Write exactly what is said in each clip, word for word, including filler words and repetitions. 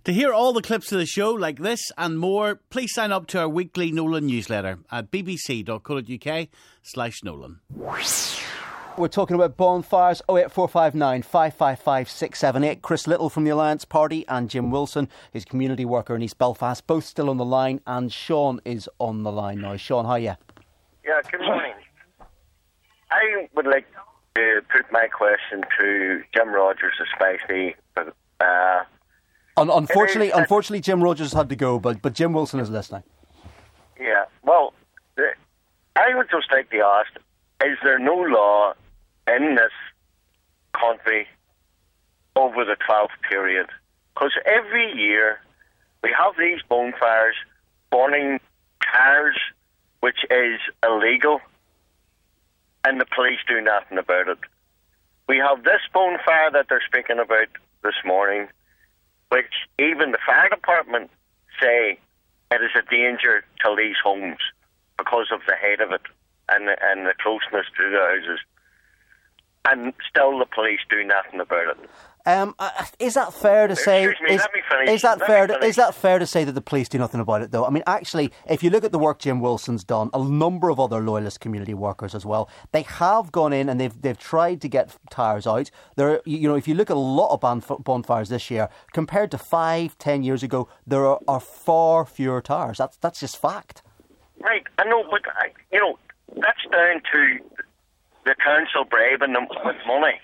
To hear all the clips of the show like this and more, please sign up to our weekly Nolan newsletter at bbc.co.uk slash Nolan. We're talking about bonfires. oh eight four five nine, five five five, six seven eight. Chris Little from the Alliance Party and Jim Wilson, his community worker in East Belfast, both still on the line, and Sean is on the line now. Sean, how are you? Yeah, good morning. I would like to put my question to Jim Rogers especially. Uh, Un- unfortunately, unfortunately, Jim Rogers had to go, but, but Jim Wilson is listening. Yeah, well, the, I would just like to ask, is there no law in this country over the twelfth period? Because every year we have these bonfires burning cars, which is illegal, and the police do nothing about it. We have this bonfire that they're speaking about this morning, which even the fire department say it is a danger to these homes because of the height of it and the, and the closeness to the houses. And still the police do nothing about it. Um, uh, is that fair to say? Excuse me, is, let me finish. Is that Let fair? me To, is that fair to say that the police do nothing about it, though? I mean, actually, if you look at the work Jim Wilson's done, a number of other loyalist community workers as well, they have gone in and they've they've tried to get tires out. There, you know, if you look at a lot of bonf- bonfires this year compared to five, ten years ago, there are, are far fewer tires. That's that's just fact. Right, I know, but I, you know, that's down to the council bribing them with money.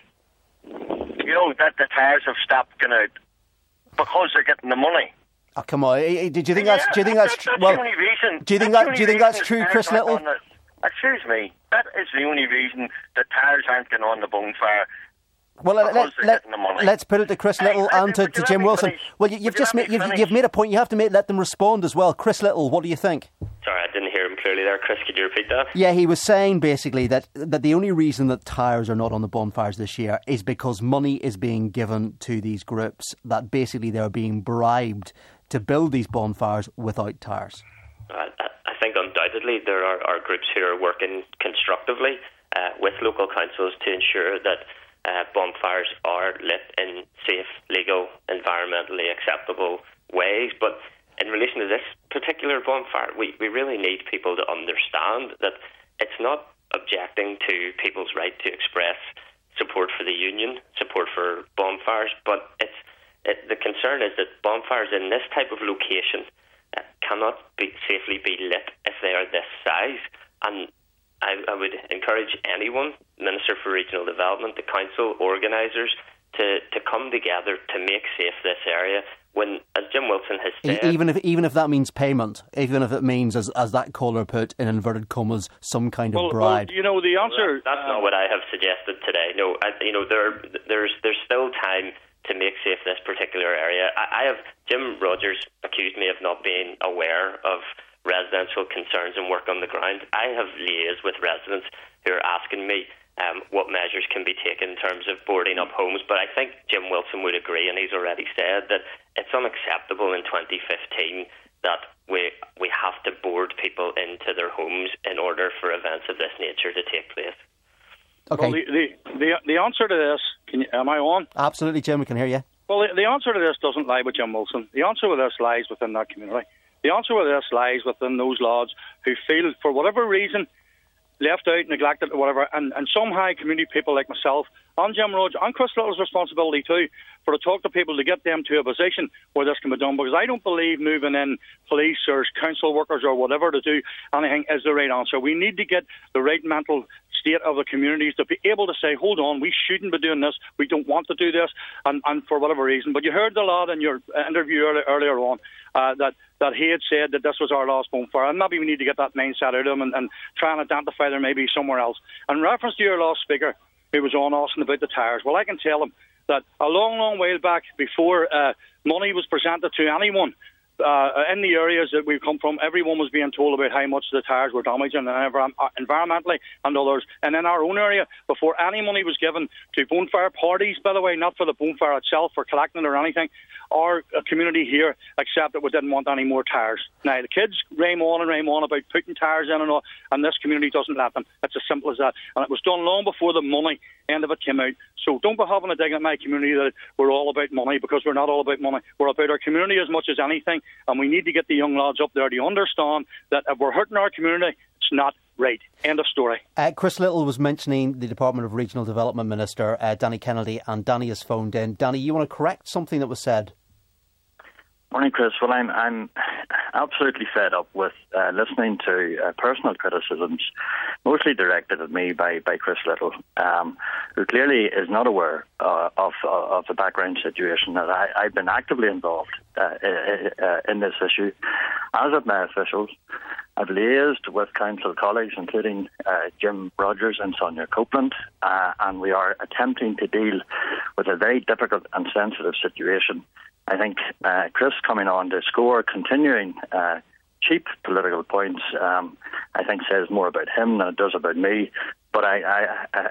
You know, that the tires have stopped going out because they're getting the money. Oh, come on! Did you think yeah, that's? Do you think that's, that's, true? that's Well, the only reason. do you think that's that? Do you think that's true, Chris Little? The, excuse me. That is the only reason the tires aren't getting on the bonfire. Well, let, let, let, let's put it to Chris Little hey, and to, to Jim Wilson. finish? Well, you, you've would just you made you've, finish? you've made a point. You have to make, let them respond as well. Chris Little, what do you think? Sorry, I didn't hear him clearly there. Chris, could you repeat that? Yeah, he was saying basically that that the only reason that tires are not on the bonfires this year is because money is being given to these groups. That basically they're being bribed to build these bonfires without tires. Uh, I think undoubtedly there are, are groups who are working constructively uh, with local councils to ensure that Uh, bonfires are lit in safe, legal, environmentally acceptable ways. But in relation to this particular bonfire, we, we really need people to understand that it's not objecting to people's right to express support for the union, support for bonfires, but it's it, the concern is that bonfires in this type of location uh, cannot be, safely be lit if they are this size. And I, I would encourage anyone, Minister for Regional Development, the council, organisers, to, to come together to make safe this area. When, as Jim Wilson has said, even if even if that means payment, even if it means, as as that caller put in inverted commas, some kind of well, bribe. Well, you know, the answer. Well, that's uh, not what I have suggested today. No, I, you know, there there's there's still time to make safe this particular area. I, I have Jim Rogers accused me of not being aware of residential concerns and work on the ground. I have liaised with residents who are asking me um, what measures can be taken in terms of boarding up homes, but I think Jim Wilson would agree, and he's already said that it's unacceptable in twenty fifteen that we we have to board people into their homes in order for events of this nature to take place. Okay. Well, the, the, the, the answer to this, can you, am I on? Absolutely, Jim, we can hear you. Well, the, the answer to this doesn't lie with Jim Wilson. The answer with this lies within that community. The answer with this lies within those lads who feel, for whatever reason, left out, neglected, or whatever, and, and somehow community people like myself and Jim Rogers and Chris Little's responsibility too, for to talk to people to get them to a position where this can be done, because I don't believe moving in police or council workers or whatever to do anything is the right answer. We need to get the right mental state of the communities to be able to say, hold on, we shouldn't be doing this, we don't want to do this, and, and for whatever reason. But you heard the lad in your interview early, earlier on uh, that, that he had said that this was our last bonfire, and maybe we need to get that mindset out of him and, and try and identify there maybe somewhere else. In reference to your last speaker who was on asking about the tires, well, I can tell him that a long, long while back, before uh, money was presented to anyone uh, in the areas that we've come from, everyone was being told about how much the tyres were damaged and env- environmentally and others. And in our own area, before any money was given to bonfire parties, by the way, not for the bonfire itself or collecting it or anything, our uh, community here accepted we didn't want any more tyres. Now, the kids rame on and rame on about putting tyres in and all, and this community doesn't let them. It's as simple as that. And it was done long before the money end of it came out. So don't be having a dig at my community that we're all about money, because we're not all about money. We're about our community as much as anything, and we need to get the young lads up there to understand that if we're hurting our community, it's not right. End of story. Uh, Chris Little was mentioning the Department of Regional Development Minister, uh, Danny Kennedy, and Danny has phoned in. Danny, you want to correct something that was said? Morning, Chris. Well, I'm I'm absolutely fed up with uh, listening to uh, personal criticisms, mostly directed at me by, by Chris Little, um, who clearly is not aware uh, of of the background situation. That I, I've been actively involved uh, uh, in this issue, as have my officials. I've liaised with council colleagues, including uh, Jim Rogers and Sonia Copeland, uh, and we are attempting to deal with a very difficult and sensitive situation. I think uh, Chris coming on to score continuing uh, cheap political points, um, I think says more about him than it does about me. But I, I, I,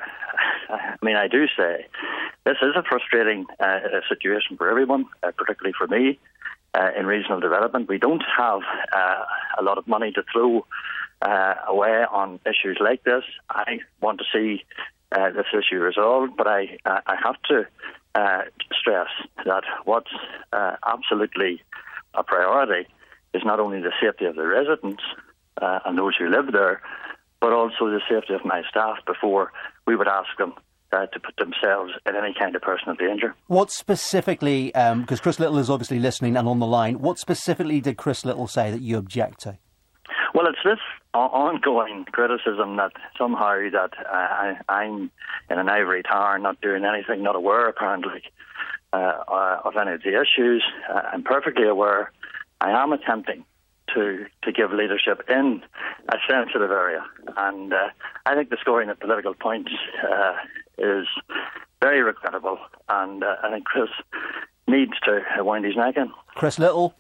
I mean, I do say this is a frustrating uh, situation for everyone, uh, particularly for me uh, in regional development. We don't have uh, a lot of money to throw uh, away on issues like this. I want to see uh, this issue resolved, but I, I have to Uh, stress that what's uh, absolutely a priority is not only the safety of the residents uh, and those who live there, but also the safety of my staff before we would ask them uh, to put themselves in any kind of personal danger. What specifically, because um, Chris Little is obviously listening and on the line, what specifically did Chris Little say that you object to? Well, it's this ongoing criticism that somehow that uh, I, I'm in an ivory tower, not doing anything, not aware apparently uh, uh, of any of the issues. Uh, I'm perfectly aware. I am attempting to to give leadership in a sensitive area, and uh, I think the scoring of political points uh, is very regrettable, and uh, I think Chris needs to wind his neck in. Chris Little.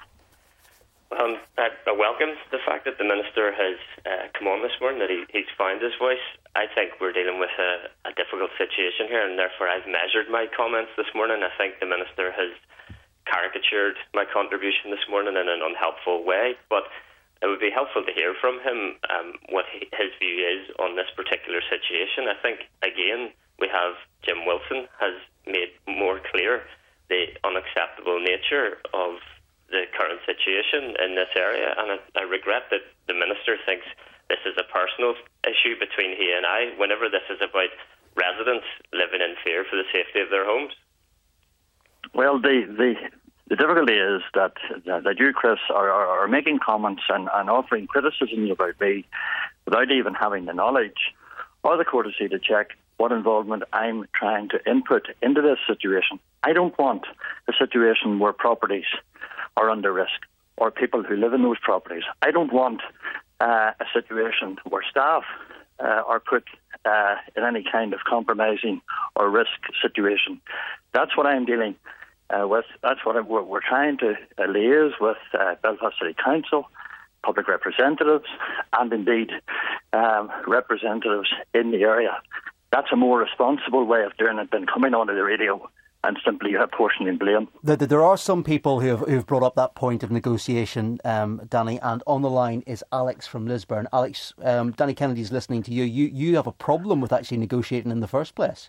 Um, I, I welcome the fact that the Minister has uh, come on this morning, that he, he's found his voice. I think we're dealing with a, a difficult situation here, and therefore I've measured my comments this morning. I think the Minister has caricatured my contribution this morning in an unhelpful way, but it would be helpful to hear from him um, what he, his view is on this particular situation. I think, again, we have Jim Wilson has made more clear the unacceptable nature of the current situation in this area, and I, I regret that the Minister thinks this is a personal issue between he and I, whenever this is about residents living in fear for the safety of their homes. Well, the the, the difficulty is that, that, that you, Chris, are, are, are making comments and, and offering criticism about me without even having the knowledge or the courtesy to check what involvement I'm trying to input into this situation. I don't want a situation where properties are under risk or people who live in those properties. I don't want uh, a situation where staff uh, are put uh, in any kind of compromising or risk situation. That's what I'm dealing uh, with. That's what I'm, we're, we're trying to uh, liaise with uh, Belfast City Council, public representatives, and indeed um, representatives in the area. That's a more responsible way of doing it than coming onto the radio and simply apportioning blame. There are some people who have, who have brought up that point of negotiation, um, Danny, and on the line is Alex from Lisburn. Alex, um, Danny Kennedy's listening to you. You you have a problem with actually negotiating in the first place.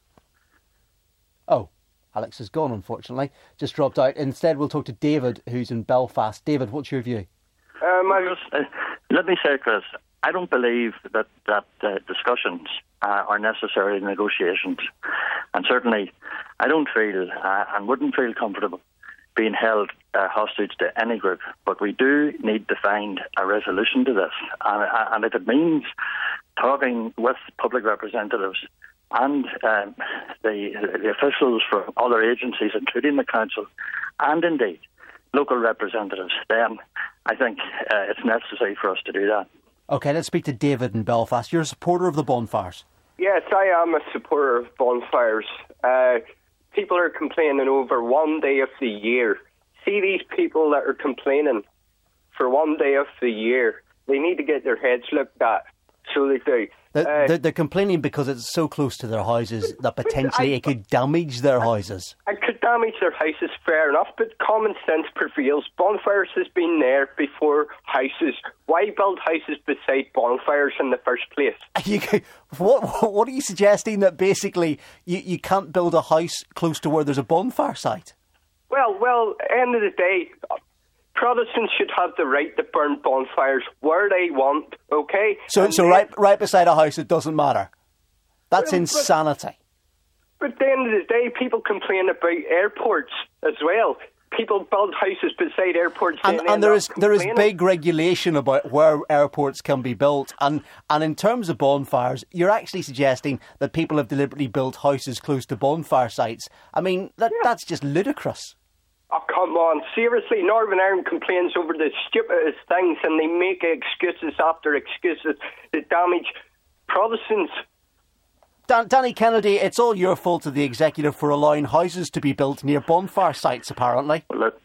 Oh, Alex is gone, unfortunately. Just dropped out. Instead, we'll talk to David, who's in Belfast. David, what's your view? Um, I just, uh, let me say, Chris, I don't believe that, that uh, discussions uh, are necessary in negotiations. And certainly, I don't feel uh, and wouldn't feel comfortable being held uh, hostage to any group. But we do need to find a resolution to this. And, and if it means talking with public representatives and um, the, the officials from other agencies, including the council, and indeed local representatives, then I think uh, it's necessary for us to do that. OK, let's speak to David in Belfast. You're a supporter of the bonfires. Yes, I am a supporter of bonfires. Uh, people are complaining over one day of the year see these people that are complaining for one day of the year, they need to get their heads looked at. So they do. They're, uh, they're, they're complaining because it's so close to their houses that potentially I, it could damage their houses. It could damage their houses, fair enough, but common sense prevails. Bonfires has been there before houses. Why build houses beside bonfires in the first place? You, what, what are you suggesting, that basically you, you can't build a house close to where there's a bonfire site? Well, well, end of the day, Protestants should have the right to burn bonfires where they want, okay? So, and so then, right, right beside a house, it doesn't matter. That's well, insanity. But, but at the end of the day, people complain about airports as well. People build houses beside airports, and, and there is there is big regulation about where airports can be built. And and in terms of bonfires, you're actually suggesting that people have deliberately built houses close to bonfire sites. I mean, that Yeah. that's just ludicrous. Oh, come on. Seriously, Northern Ireland complains over the stupidest things and they make excuses after excuses that damage Protestants. Dan- Danny Kennedy, it's all your fault of the executive for allowing houses to be built near bonfire sites, apparently. Well, look,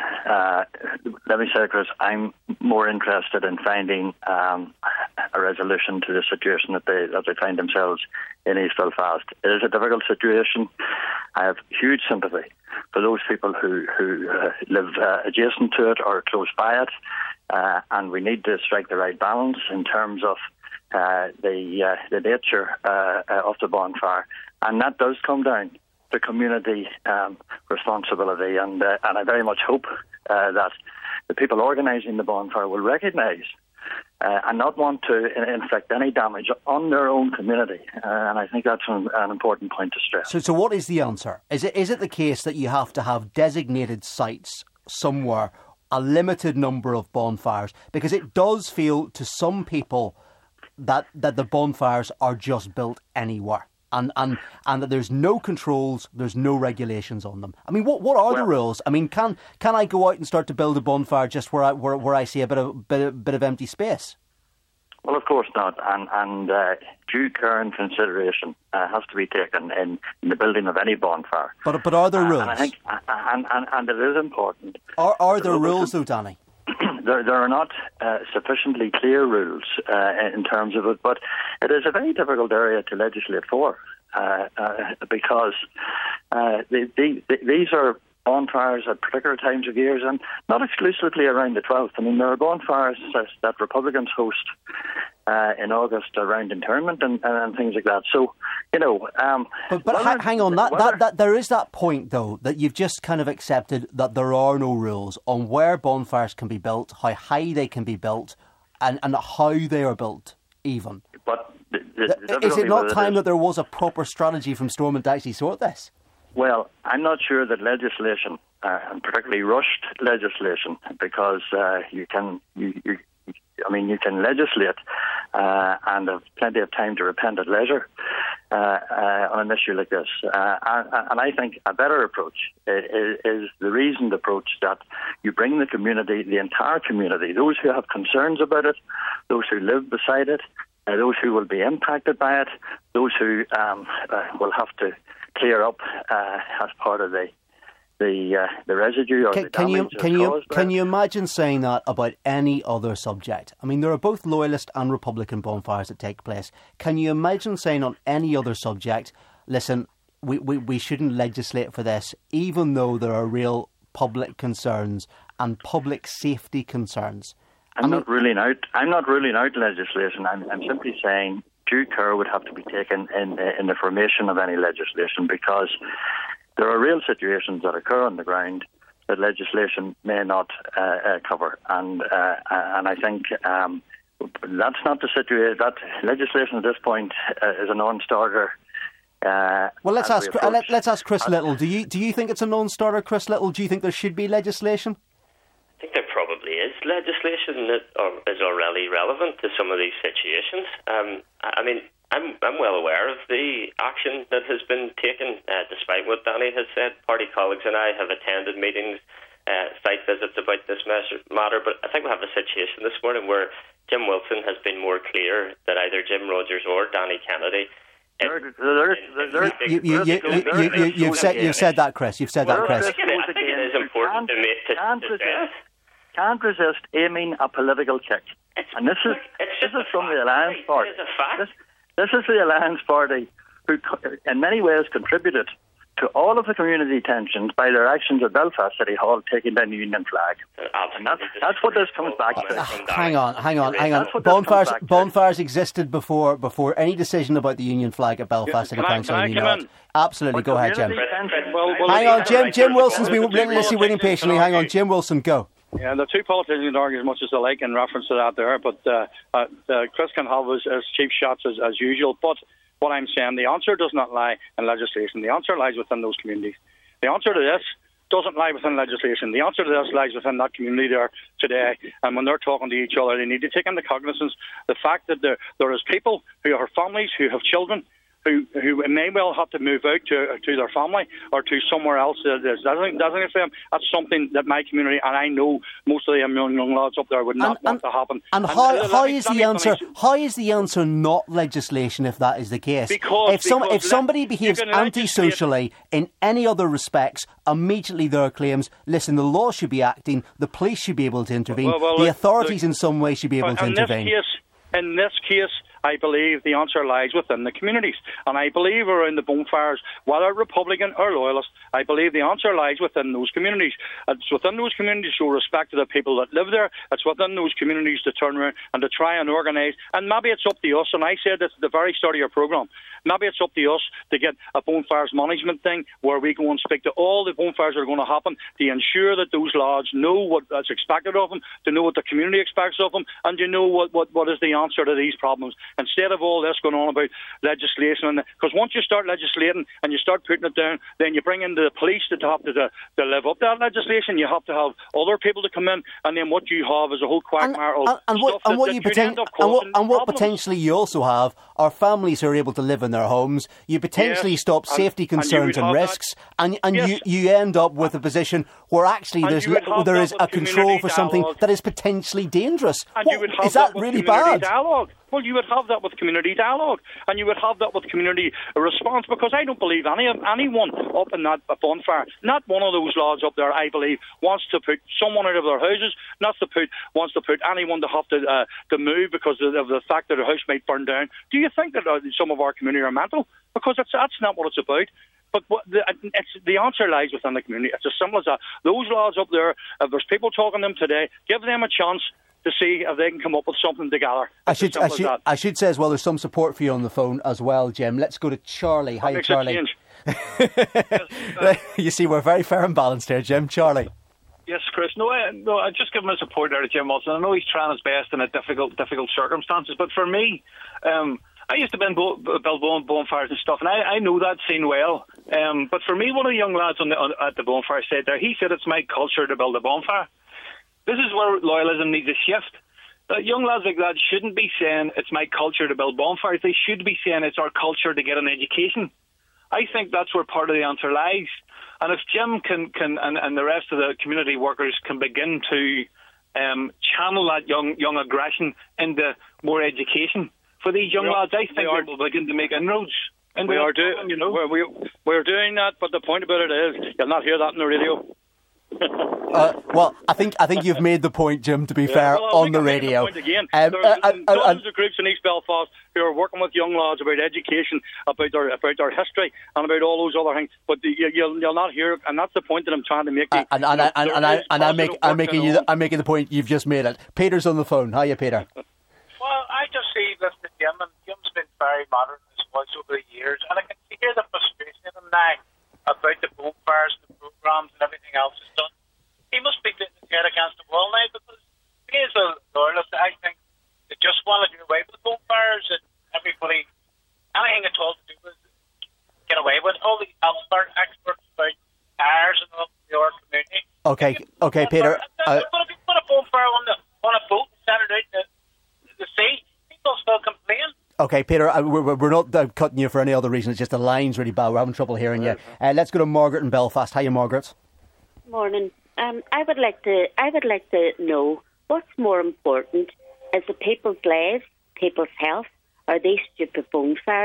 uh, let me say, Chris, I'm more interested in finding um, a resolution to the situation that they that they find themselves in East Belfast. It is a difficult situation. I have huge sympathy for those people who, who uh, live uh, adjacent to it or close by it, uh, and we need to strike the right balance in terms of uh, the uh, the nature uh, uh, of the bonfire, and that does come down to community um, responsibility, and uh, and I very much hope uh, that the people organising the bonfire will recognise Uh, and not want to inflict any damage on their own community. Uh, and I think that's an, an important point to stress. So, so what is the answer? Is it is it the case that you have to have designated sites somewhere, a limited number of bonfires? Because it does feel to some people that that the bonfires are just built anywhere. And, and and that there's no controls, there's no regulations on them. I mean, what what are well, the rules? I mean, can can I go out and start to build a bonfire just where I where, where I see a bit of bit of, bit of empty space? Well, of course not. And and uh, due care and consideration uh, has to be taken in, in the building of any bonfire. But but are there uh, rules? And I think and and, and it is important. Are are there rules though, Danny? There, there are not uh, sufficiently clear rules uh, in terms of it, but it is a very difficult area to legislate for uh, uh, because uh, the, the, the, these are bonfires at particular times of years and not exclusively around the twelfth. I mean, there are bonfires that, that Republicans host uh, in August around internment and, and things like that. So, you know... Um, but but whether, ha- hang on, that, whether, that, that there is that point, though, that you've just kind of accepted that there are no rules on where bonfires can be built, how high they can be built, and, and how they are built, even. But the, the, Is it not time is, that there was a proper strategy from Stormont to actually sort this? Well, I'm not sure that legislation, uh, and particularly rushed legislation, because uh, you can, you, you, I mean, you can legislate uh, and have plenty of time to repent at leisure uh, uh, on an issue like this. Uh, and, and I think a better approach is, is the reasoned approach that you bring the community, the entire community, those who have concerns about it, those who live beside it, uh, those who will be impacted by it, those who um, uh, will have to clear up uh, as part of the the uh, the residue or can, the can you damage can you caused by can it. you imagine saying that about any other subject? I mean, there are both loyalist and Republican bonfires that take place. Can you imagine saying on any other subject, listen, we, we, we shouldn't legislate for this, even though there are real public concerns and public safety concerns? I'm I mean, not ruling out. I'm not ruling out legislation. I'm, I'm simply saying due care would have to be taken in in the formation of any legislation, because there are real situations that occur on the ground that legislation may not uh, uh, cover, and uh, and I think um, that's not the situation. That legislation at this point uh, is a non-starter. Uh, well, let's ask. we Uh, let, let's ask Chris Little. Do you do you think it's a non-starter, Chris Little? Do you think there should be legislation? I think there probably is legislation that are, is already relevant to some of these situations. Um, I mean, I'm I'm well aware of the action that has been taken, uh, despite what Danny has said. Party colleagues and I have attended meetings, uh, site visits about this measure, matter, but I think we have a situation this morning where Jim Wilson has been more clear that either Jim Rogers or Danny Kennedy They're, they're, they're, You, you, you, you, you, you, you've said you've said that, Chris. You've said that, Chris. I think it, I think it is important to make to, can't, to resist, can't resist aiming a political kick. And this is this is from the Alliance Party. It's a fact. This, this is the Alliance Party who, in many ways, contributed to all of the community tensions by their actions at Belfast City Hall taking down the Union flag. And that's, that's what this comes back to. Uh, hang on, hang on, hang on. Bonfires, bonfires existed before before any decision about the Union flag at Belfast City Council. Can I, can I come in? Absolutely, go ahead, Jim. Well, well, Hang on, Jim. Jim Wilson's been listening, waiting patiently. Hang on, Jim Wilson, go. Yeah, the two politicians can argue as much as they like in reference to that there, but uh, uh, uh, Chris can have his, his cheap shots as, as usual. But what I'm saying, the answer does not lie in legislation. The answer lies within those communities. The answer to this doesn't lie within legislation. The answer to this lies within that community there today. And when they're talking to each other, they need to take into cognizance the fact that there, there is people who have families, who have children, who who may well have to move out to to their family or to somewhere else that is designated for them. That's something that my community, and I know most of the young, young lads up there, would not and, want and, to happen. And, and how, how is the answer? How is the answer not legislation if that is the case? Because if some because if somebody behaves antisocially in any other respects, immediately there are claims. Listen, the law should be acting. The police should be able to intervene. Well, well, the look, authorities, look, in some way, should be able to in intervene. This case, in this case. I believe the answer lies within the communities. And I believe around the bonfires, whether Republican or Loyalist, I believe the answer lies within those communities. It's within those communities to show respect to the people that live there. It's within those communities to turn around and to try and organise. And maybe it's up to us, and I said this at the very start of your programme, maybe it's up to us to get a bonfires management thing where we go and speak to all the bonfires that are going to happen to ensure that those lads know what's expected of them, to know what the community expects of them, and to know what, what, what is the answer to these problems. Instead of all this going on about legislation, because once you start legislating and you start putting it down, then you bring in the police that have to, to, to live up to that legislation. You have to have other people to come in, and then what you have is a whole quagmire and, of and, and what, stuff and what that, you that poten- end up and what, and what problems. potentially you also have are families who are able to live in their homes. You potentially yes, stop and, safety concerns and, and risks, that. and and yes. you, you end up with a position where actually and there's le- there is a control for dialogue. something that is potentially dangerous. And What, you would have is that, that with really community bad? Dialogue. Well, you would have that with community dialogue, and you would have that with community response, because I don't believe any anyone up in that bonfire, not one of those lads up there, I believe, wants to put someone out of their houses, not to put wants to put anyone to have to uh, to move because of the fact that their house might burn down. Do you think that uh, some of our community are mental? Because that's that's not what it's about. But what the, it's, the answer lies within the community. It's as simple as that. Those lads up there, if there's people talking to them today, give them a chance to see if they can come up with something together. I should, I should, I should say as well, there's some support for you on the phone as well, Jim. Let's go to Charlie. Hi, Charlie. You see, we're very fair and balanced here, Jim. Charlie. Yes, Chris. No, I, no, I just give him a support there to Jim Wilson. I know he's trying his best in a difficult, difficult circumstances, but for me, um, I used to build, build bonfires and stuff, and I, I know that scene well. Um, but for me, one of the young lads on the, on, at the bonfire said there, he said it's my culture to build a bonfire. This is where loyalism needs a shift. Uh, young lads like that shouldn't be saying it's my culture to build bonfires. They should be saying it's our culture to get an education. I think that's where part of the answer lies. And if Jim can, can and, and the rest of the community workers can begin to um, channel that young young aggression into more education for these young we lads, I think they will begin to make inroads. We are, do- you know? we're, we, we're doing that, but the point about it is you'll not hear that on the radio. uh, well, I think I think you've made the point, Jim. To be yeah, fair, well, on the radio, the again. Um, There's uh, uh, dozens uh, of groups in East Belfast who are working with young lads about education, about their about their history, and about all those other things. But the, you, you'll you'll not hear, and that's the point that I'm trying to make. Uh, and and, and, and, and I and I make I'm making you the, I'm making the point. You've just made it. Peter's on the phone. Hiya, Peter. Well, I just see listening to Jim, and Jim's been very modern in his voice over the years, and I can hear the frustration in him now about the bonfires, the programmes, and everything else is done. He must be putting his head against the wall now, because he is a loyalist. I think they just want to do away with the bonfires, and everybody, anything at all to do with get away with all the expert experts about fires and all the our community. Okay, okay, Peter. Uh, but if you put a bonfire on the on a boat and set it out in the, the sea, people still complain. Okay, Peter, uh, we're, we're not uh, cutting you for any other reason. It's just the line's really bad. We're having trouble hearing you. Uh, let's go to Margaret in Belfast. Hiya, Margaret. Morning. Um, I would like to. I would like to know what's more important: is the people's lives, people's health, or these stupid bonfires?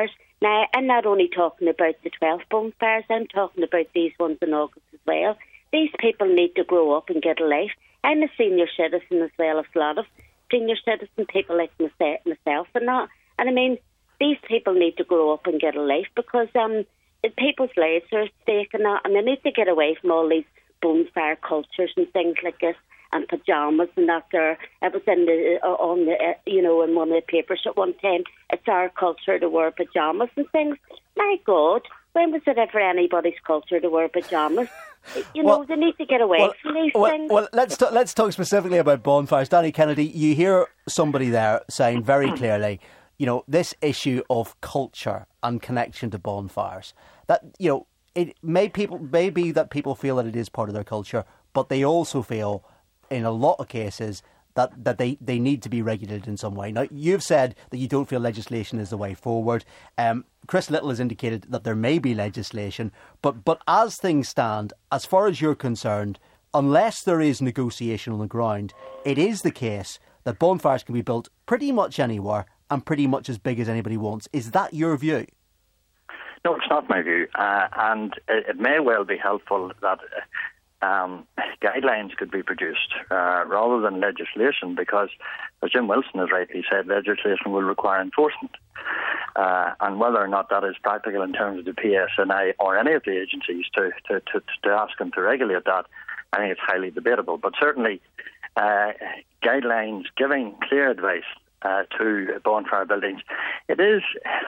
Now, I'm not only talking about the twelve bonfires, I'm talking about these ones in August as well. These people need to grow up and get a life. I'm a senior citizen as well as a lot of senior citizen people like myself and that. And I mean, these people need to grow up and get a life because um, people's lives are at stake and that, and they need to get away from all these bonfire cultures and things like this, and pyjamas and that. There, I was in the uh, on the uh, you know in one of the papers at one time. It's our culture to wear pyjamas and things. My God, when was it ever anybody's culture to wear pyjamas? You know, well, they need to get away well, from these well, things. Well, let's t- let's talk specifically about bonfires. Danny Kennedy, you hear somebody there saying very clearly, you know, this issue of culture and connection to bonfires. That, you know, it may people may be that people feel that it is part of their culture, but they also feel, in a lot of cases, that, that they, they need to be regulated in some way. Now, you've said that you don't feel legislation is the way forward. Um, Chris Little has indicated that there may be legislation, but, but as things stand, as far as you're concerned, unless there is negotiation on the ground, it is the case that bonfires can be built pretty much anywhere and pretty much as big as anybody wants. Is that your view? No, it's not my view. Uh, and it, it may well be helpful that um, guidelines could be produced uh, rather than legislation, because, as Jim Wilson has rightly said, legislation will require enforcement. Uh, and whether or not that is practical in terms of the P S N I or any of the agencies to, to, to, to ask them to regulate that, I think it's highly debatable. But certainly, uh, guidelines giving clear advice uh, to bonfire buildings. It is,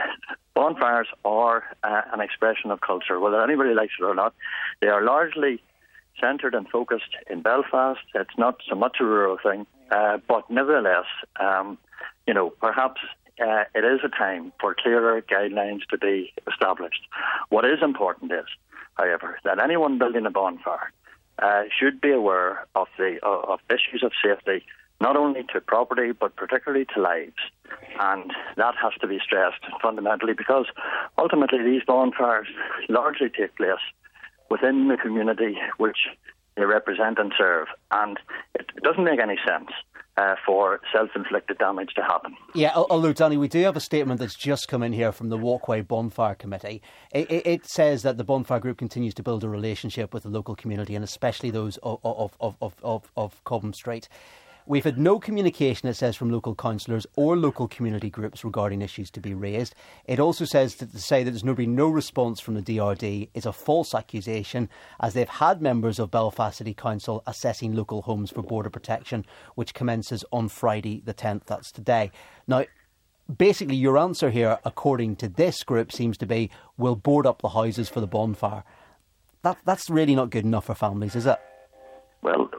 bonfires are uh, an expression of culture, whether anybody likes it or not. They are largely centred and focused in Belfast. It's not so much a rural thing, uh, but nevertheless, um, you know, perhaps uh, it is a time for clearer guidelines to be established. What is important is, however, that anyone building a bonfire uh, should be aware of the uh, of issues of safety, not only to property but particularly to lives, and that has to be stressed fundamentally, because ultimately these bonfires largely take place within the community which they represent and serve, and it doesn't make any sense uh, for self-inflicted damage to happen. Yeah, although, Danny, we do have a statement that's just come in here from the Walkway Bonfire Committee. It, it, it says that the Bonfire Group continues to build a relationship with the local community, and especially those of, of, of, of, of, of Cobham Street. We've had no communication, it says, from local councillors or local community groups regarding issues to be raised. It also says that to say that there's been no response from the D R D is a false accusation, as they've had members of Belfast City Council assessing local homes for border protection, which commences on Friday the tenth, that's today. Now, basically your answer here, according to this group, seems to be, we'll board up the houses for the bonfire. That, that's really not good enough for families, is it? Well,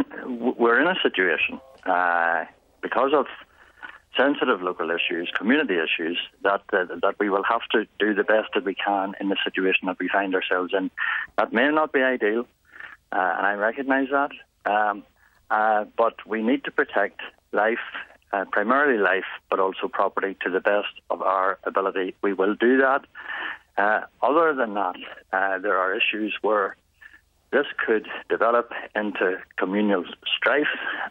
we're in a situation, uh, because of sensitive local issues, community issues, that uh, that we will have to do the best that we can in the situation that we find ourselves in. That may not be ideal, uh, and I recognise that, um, uh, but we need to protect life, uh, primarily life, but also property to the best of our ability. We will do that. Uh, other than that, uh, there are issues where this could develop into communal strife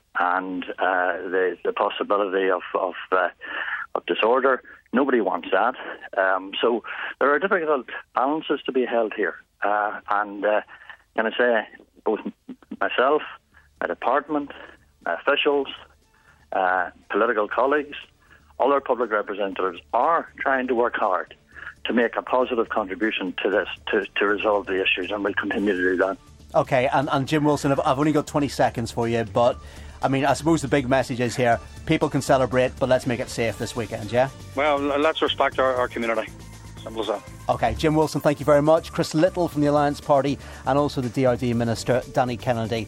and uh, the, the possibility of of, uh, of disorder. Nobody wants that. Um, so there are difficult balances to be held here. Uh, and uh, can I say, both myself, my department, my officials, uh, political colleagues, other public representatives are trying to work hard to make a positive contribution to this, to, to resolve the issues, and we'll continue to do that. OK, and, and Jim Wilson, I've, I've only got twenty seconds for you, but, I mean, I suppose the big message is here, people can celebrate, but let's make it safe this weekend, yeah? Well, let's respect our, our community. Simple as that. OK, Jim Wilson, thank you very much. Chris Little from the Alliance Party, and also the D R D Minister, Danny Kennedy.